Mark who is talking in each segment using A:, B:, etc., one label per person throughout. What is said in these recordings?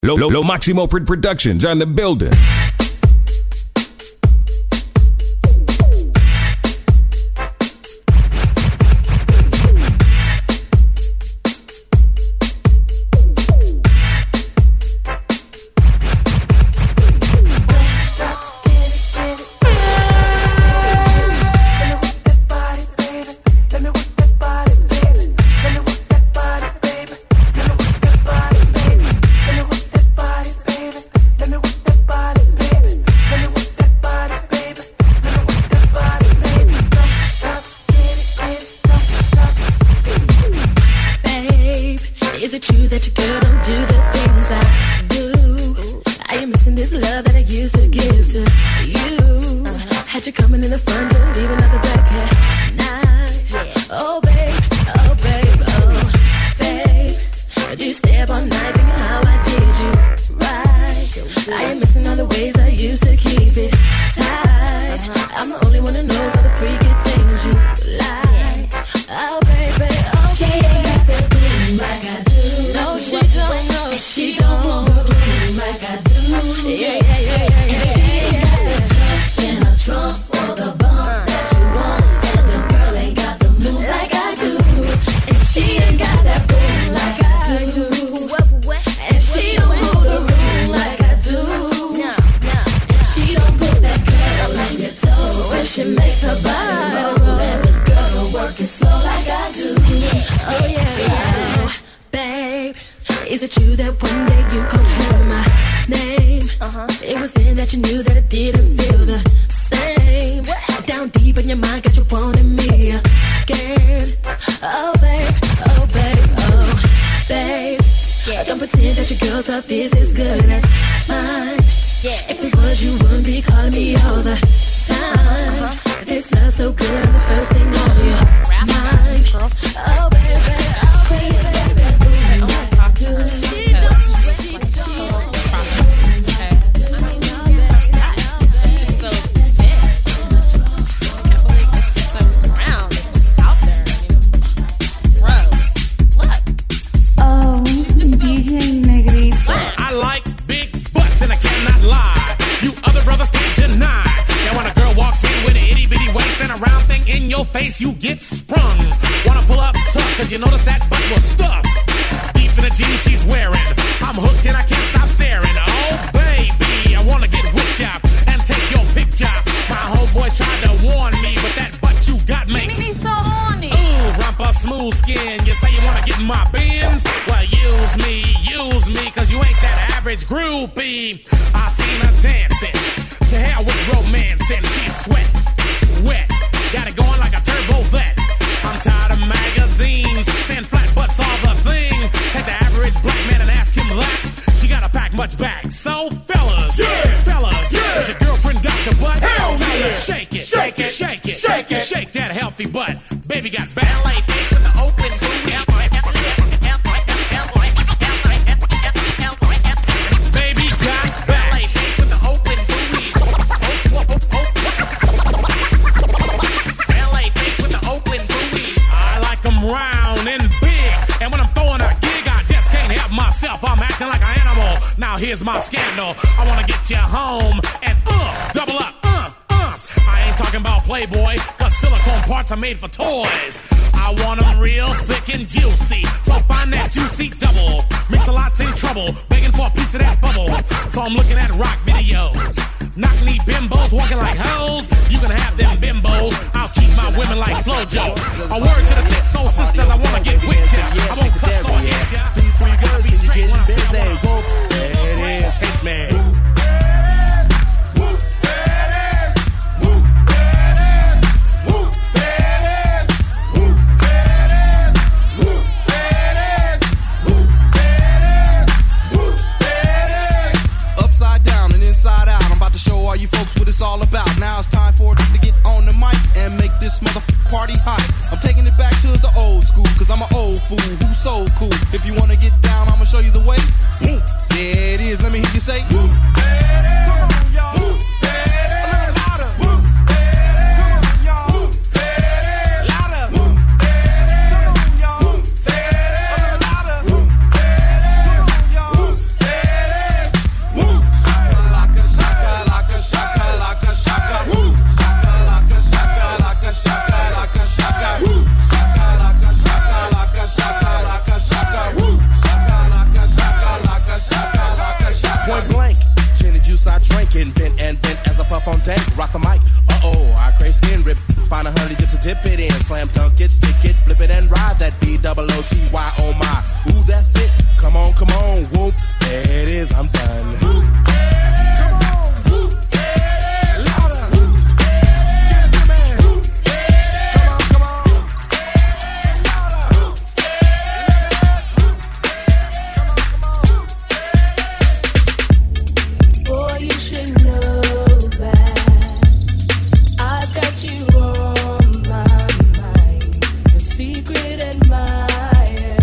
A: Lo Maximo Productions on the building.
B: You get sprung. Wanna pull up tough, cause you notice that butt was stuffed deep in the jeans she's wearing. I'm hooked and I can't stop staring. Oh baby, I wanna get with ya and take your picture. My homeboys tried to warn me, but that butt you got makes me so horny. Ooh, rumpa smooth skin. You say you wanna get in my bins? Well, use me, cause you ain't that average groupie. I seen her dancing. To hell with romance and she's sweat, wet. Got it going like a turbo vet. I'm tired of magazines saying flat butts all the thing. Take the average black man and ask him that. She gotta pack much back. So fellas, does your girlfriend got the butt?
C: Hell yeah.
B: Shake it,
C: shake it,
B: shake it,
C: shake it.
B: Shake that healthy butt. Baby got ballet feet with the open booty. Baby got ballet feet with the open booty. I like them round and big. And when I'm throwing a gig, I just can't help myself. I'm acting like an animal. Now here's my scandal. I wanna get you home and double up. I ain't talking about Playboy, cause silicone parts are made for toys. I want them real thick and juicy. So find that juicy double. Mix-a-lot's in trouble, begging for a piece of that bubble. So I'm looking at rock videos. Knock-knee bimbos walking like hoes. You can have them bimbos. I'll keep my women like Flojo. A word to the thick soul sisters, I wanna get with ya. I won't cuss or hit ya.
C: These three girls, can you get busy? Whoop, there it is, hate man.
D: All you folks what it's all about. Now it's time for it to get on the mic and make this motherfucking party hot. I'm taking it back to the old school, cause I'm an old fool who's so cool. If you wanna get down, I'ma show you the way. There it is, let me hear you say. Come on, y'all.
C: Puff on deck, rock the mic. I crave skin rip. Find 100 dips to dip it in. Slam dunk it, stick it, flip it and ride that B-double-O-T-Y, oh my. Ooh, that's it. Come on, whoop. There it is, I'm done. Whoop. Come on, whoop. Louder. Whoop. Give it to me. Whoop. Come on. Louder. Whoop.
E: Boy, you should know that I've got you on my mind, the secret admirer.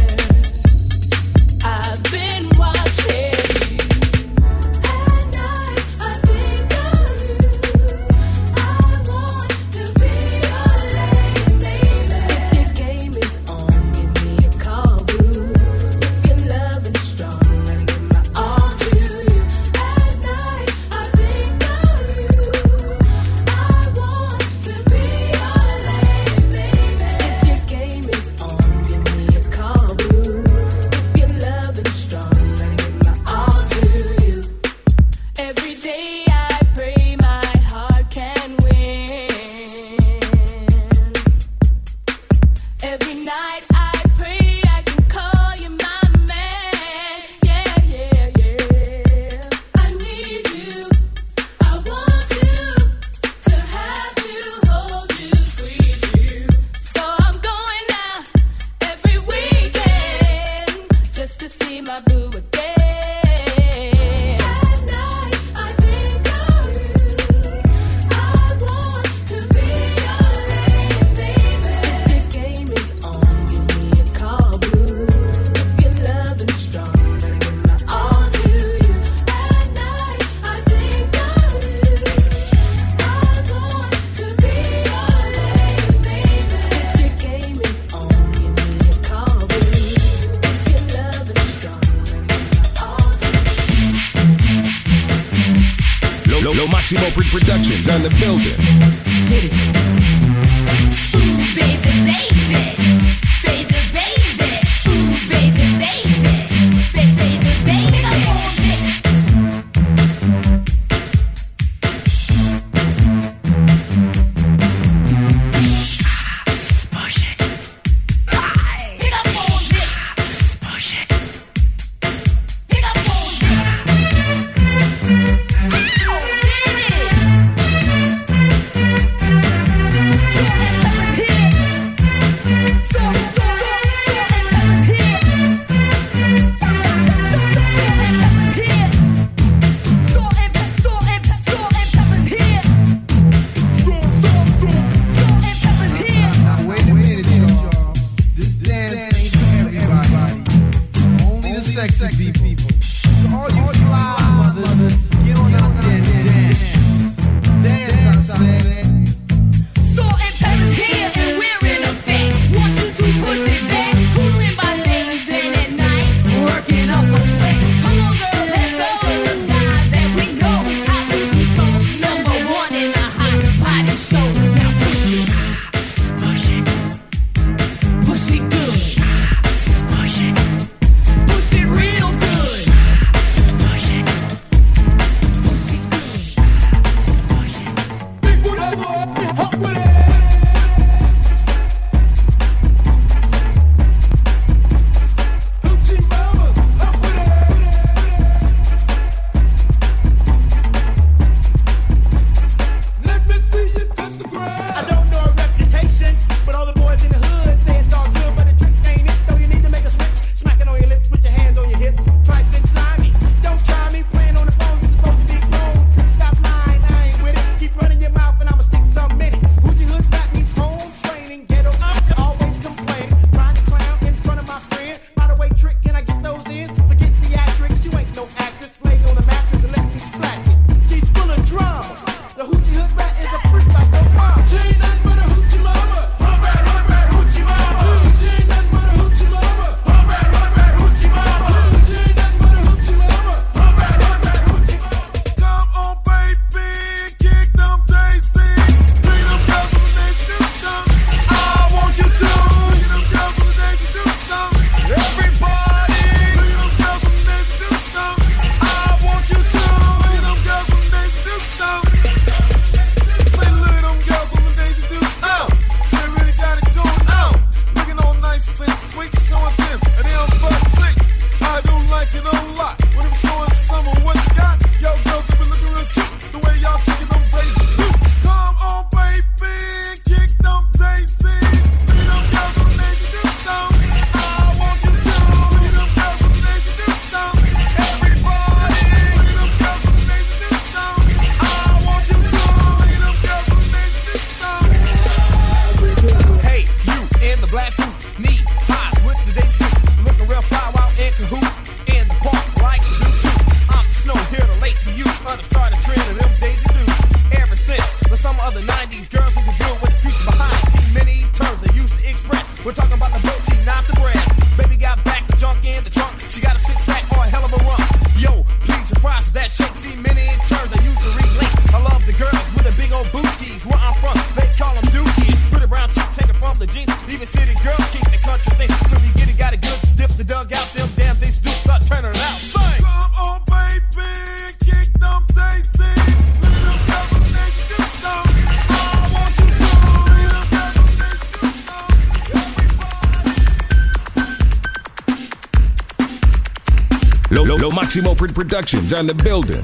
E: I've been watching you. At night, I think of you. I want to be your lady, baby. If your game is on, give me a call, boo. If your love is strong, I'll give my all to you. At night, I think of you. I want to be your lady, baby. If your game is on, give me a call, boo. If your love is strong, I'll give my all to you. Every day I pray my heart can win. Every night I pray I can call you my man. Yeah. I need you. I want you to have you, hold you, squeeze you. So I'm going out every weekend just to see my boo again. At night I think of you. I want to be your lady, baby. If your game is on, give me a call, boo. If your love is strong, I'll give my all to you. At night I think of you. I want to be your lady, baby. If your game is on, give me a call, boo. If your love is strong, I'll give my all to you.
A: Lo Maximo Productions on the building.
E: So
A: Maximo Productions on the building.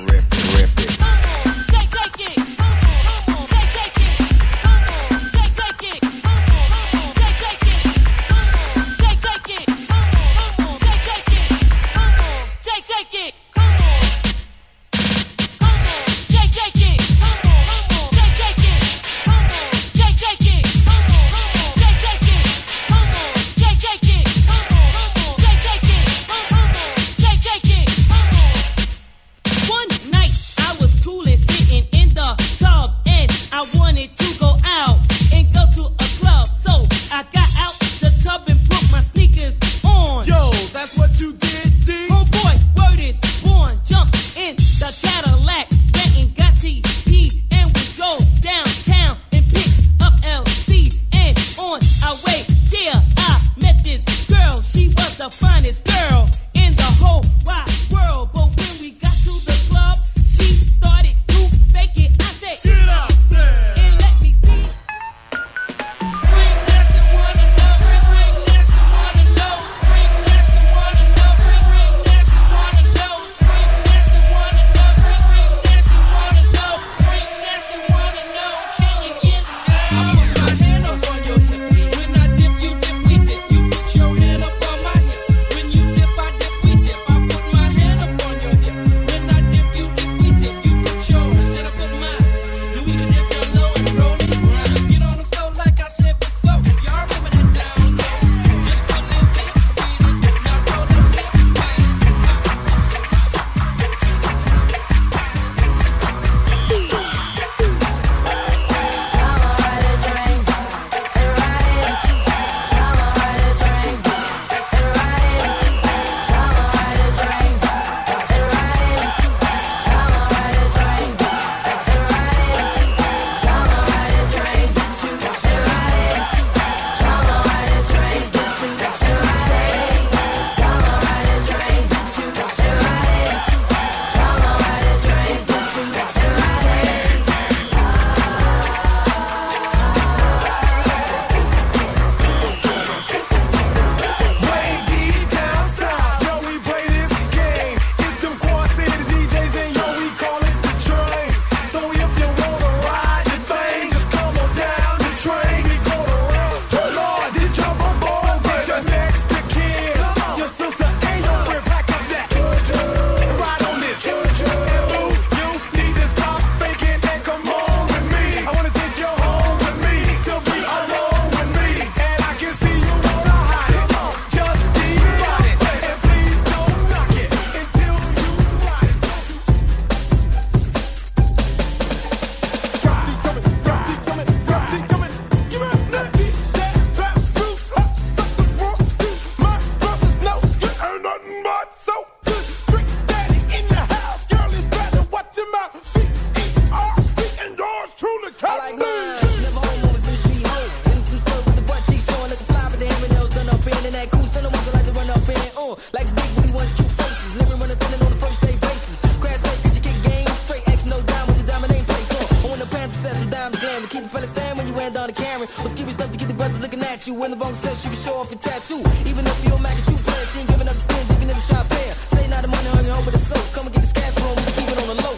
F: When the bone says she can show off your tattoo. Even if you're mad at you player, she ain't giving up the skins, even if it's shot fair. Say not the money hung over the soap. Come and get this cash from me, keep it on the low.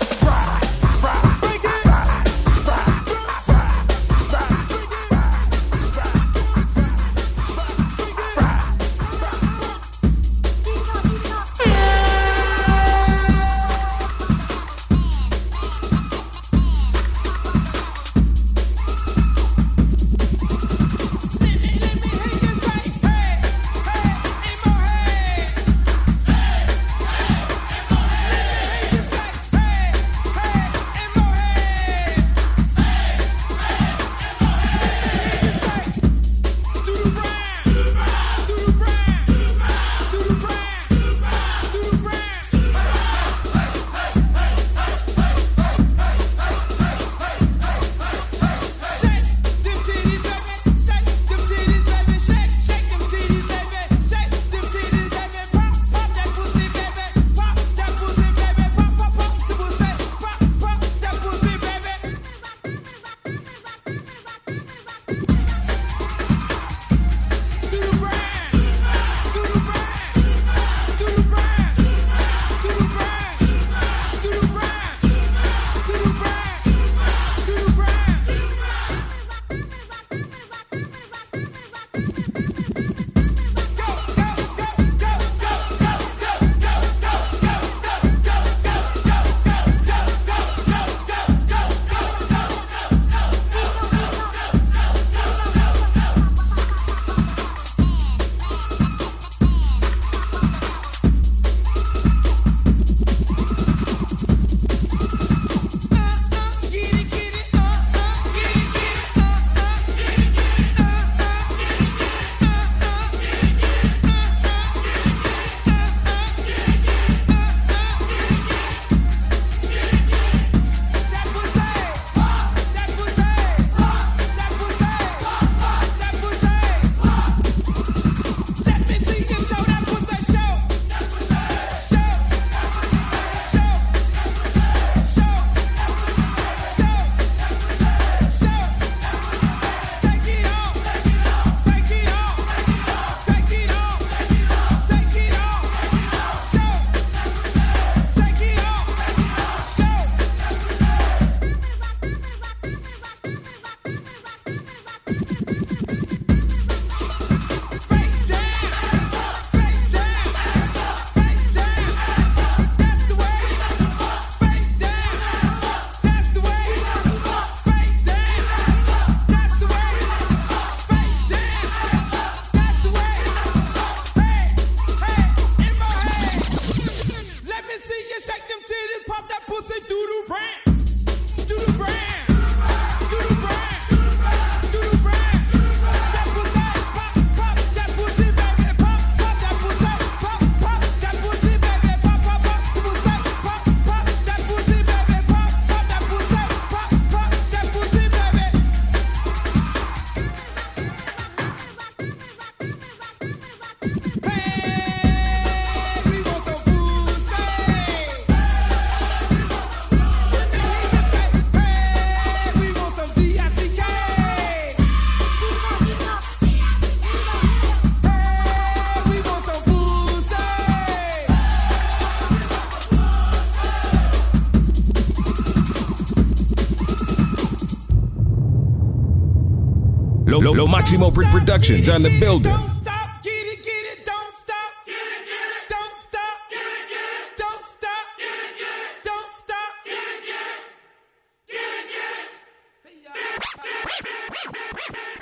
A: Lo Máximo Productions on the building.
C: Don't stop, get it, don't stop. Get it, don't stop. Get it, don't stop. Get it, don't stop. Get it, get it. See ya.